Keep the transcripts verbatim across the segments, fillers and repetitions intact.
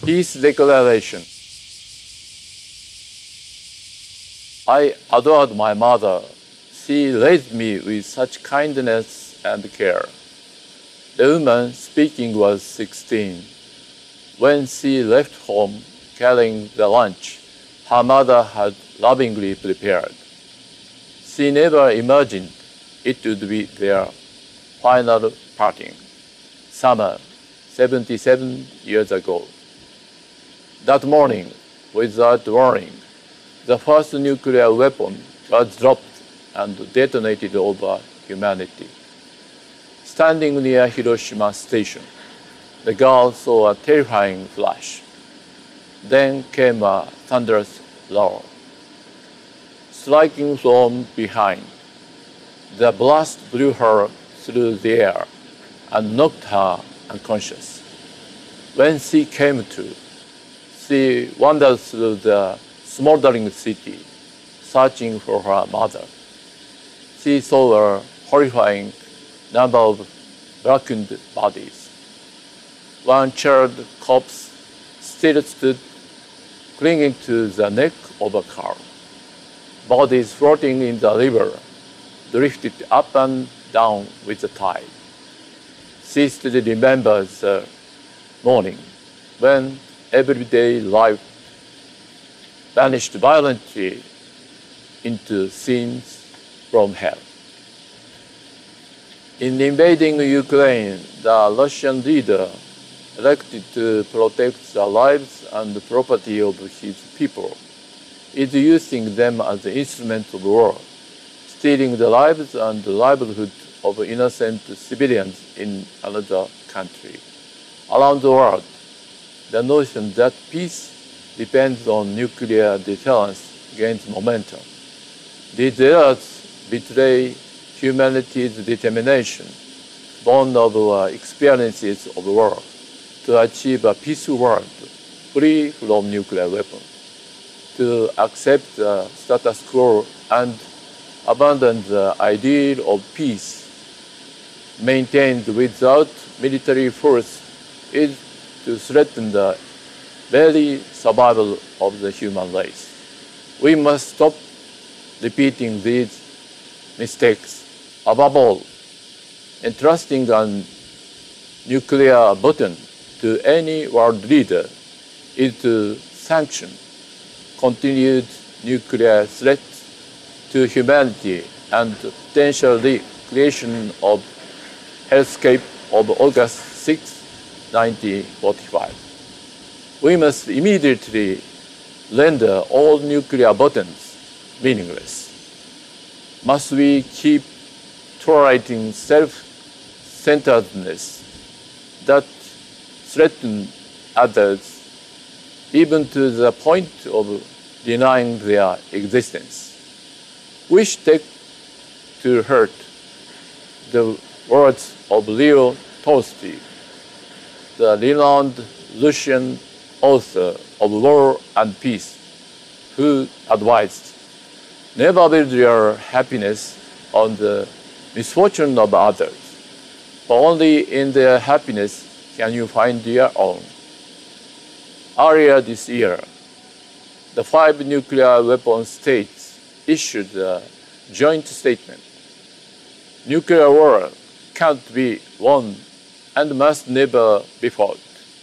Peace Declaration. I adored my mother. She raised me with such kindness and care. The woman speaking was sixteen. When she left home carrying the lunch her mother had lovingly prepared. She never imagined it would be their final parting. Summer, seventy-seven years ago. That morning, without warning, the first nuclear weapon was dropped and detonated over humanity. Standing near Hiroshima Station, the girl saw a terrifying flash. Then came a thunderous roar. Striking from behind, the blast blew her through the air and knocked her unconscious. When she came to, she wandered through the smoldering city, searching for her mother. She saw a horrifying number of blackened bodies. One charred corpse still stood clinging to the neck of a car. Bodies floating in the river drifted up and down with the tide. She still remembers the morning when everyday life vanished violently into scenes from hell. In invading Ukraine, the Russian leader elected to protect the lives and the property of his people is using them as instruments of war, stealing the lives and the livelihood of innocent civilians in another country. Around the world, the notion that peace depends on nuclear deterrence gains momentum. These errors betray humanity's determination, born of our experiences of war, to achieve a peaceful world free from nuclear weapons, to accept the status quo and abandon the ideal of peace maintained without military force is to threaten the very survival of the human race. We must stop repeating these mistakes. Above all, entrusting a nuclear button to any world leader is to sanction continued nuclear threats to humanity and potential creation of hellscape of August sixth, nineteen forty-five. We must immediately render all nuclear buttons meaningless. Must we keep tolerating self-centeredness that threaten others, even to the point of denying their existence? Which take to heart the words of Leo Tolstoy, the renowned Russian author of War and Peace, who advised, never build your happiness on the misfortune of others, for only in their happiness can you find your own. Earlier this year, the five nuclear weapon states issued a joint statement. Nuclear war can't be won and must never be fought.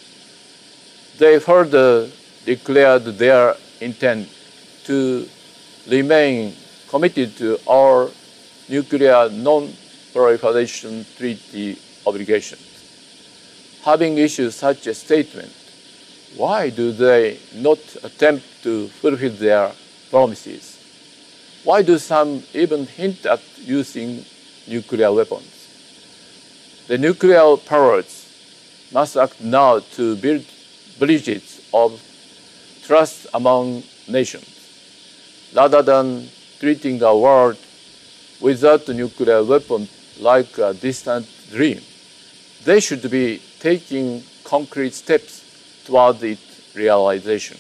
They further declared their intent to remain committed to our nuclear non-proliferation treaty obligations. Having issued such a statement, why do they not attempt to fulfill their promises? Why do some even hint at using nuclear weapons? The nuclear powers must act now to build bridges of trust among nations, rather than treating the world without a nuclear weapon like a distant dream. They should be taking concrete steps toward its realization.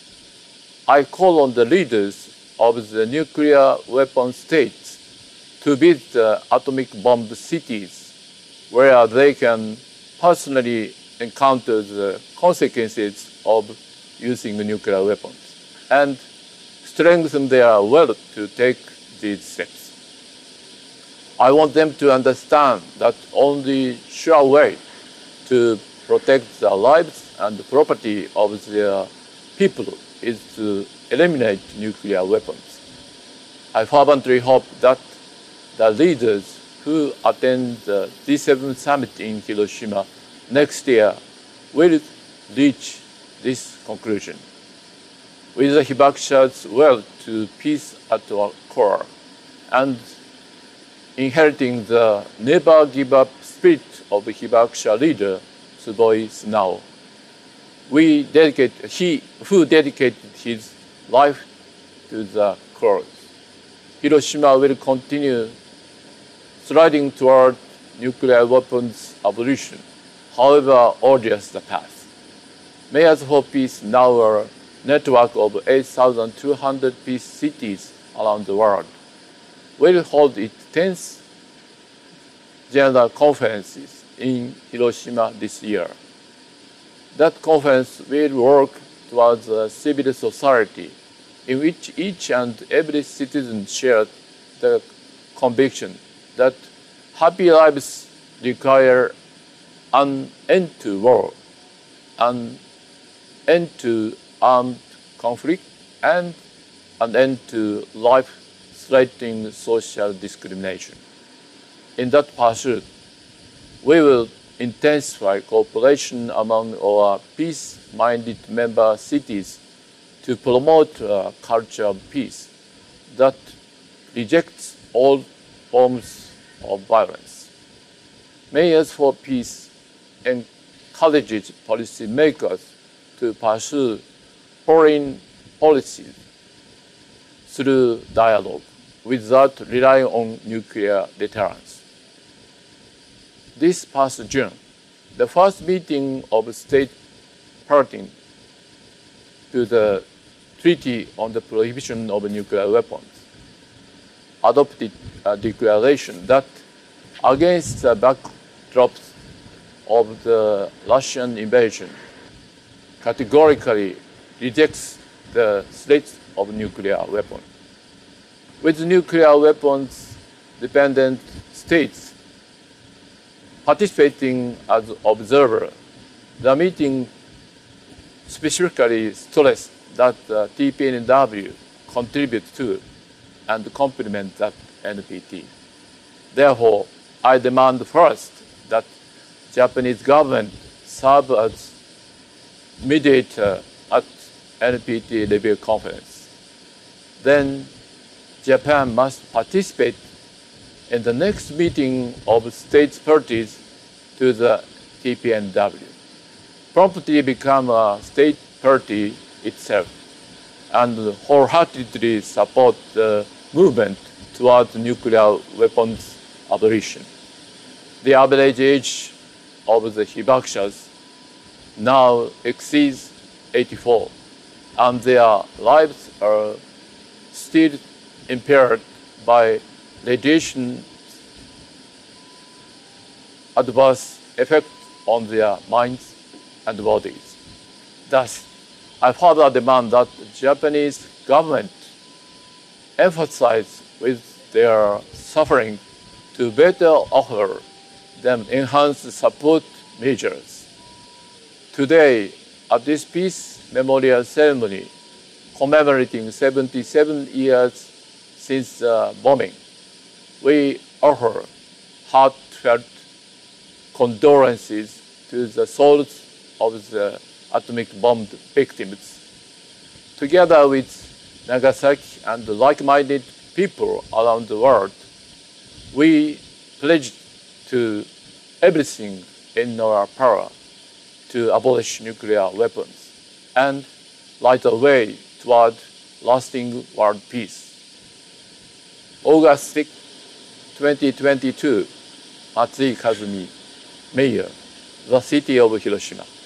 I call on the leaders of the nuclear weapon states to build the atomic bomb cities where they can personally encounter the consequences of using nuclear weapons and strengthen their will to take these steps. I want them to understand that only sure way to protect the lives and the property of their people is to eliminate nuclear weapons. I fervently hope that the leaders who attend the G seven summit in Hiroshima next year will reach this conclusion. With the Hibakusha's will to peace at our core and inheriting the never give up spirit of Hibakusha leader Tsuboi Sunao, we dedicate, he who dedicated his life to the cause. Hiroshima will continue striding toward nuclear weapons abolition, however odious the path. Mayors for Peace, now a network of eight thousand two hundred peace cities around the world, will hold its tenth General Conferences in Hiroshima this year. That conference will work towards a civil society in which each and every citizen shares the conviction that happy lives require an end to war, an end to armed conflict, and an end to life-threatening social discrimination. In that pursuit, we will intensify cooperation among our peace-minded member cities to promote a culture of peace that rejects all forms of violence. Mayors for Peace encourages policymakers to pursue foreign policies through dialogue without relying on nuclear deterrence. This past June, the first meeting of states party to the Treaty on the Prohibition of Nuclear Weapons adopted a declaration that, against the backdrop of the Russian invasion, categorically rejects the threat of nuclear weapons. With nuclear weapons dependent states participating as observers, the meeting specifically stressed that uh, T P N W contributes to and complement that N P T. Therefore, I demand first that Japanese government serve as mediator at N P T review conference. Then Japan must participate in the next meeting of states parties to the T P N W, promptly become a state party itself, and wholeheartedly support the movement towards nuclear weapons abolition. The average age of the Hibakushas now exceeds eighty-four, and their lives are still impaired by radiation adverse effects on their minds and bodies. Thus, I further demand that the Japanese government emphasize with their suffering to better offer them enhanced support measures. Today, at this peace memorial ceremony commemorating seventy-seven years since the bombing, we offer heartfelt condolences to the souls of the atomic bomb victims. Together with Nagasaki and like-minded people around the world, we pledge to everything in our power to abolish nuclear weapons and light a way toward lasting world peace. August sixth, twenty twenty-two, Matsui Kazumi, Mayor, the city of Hiroshima.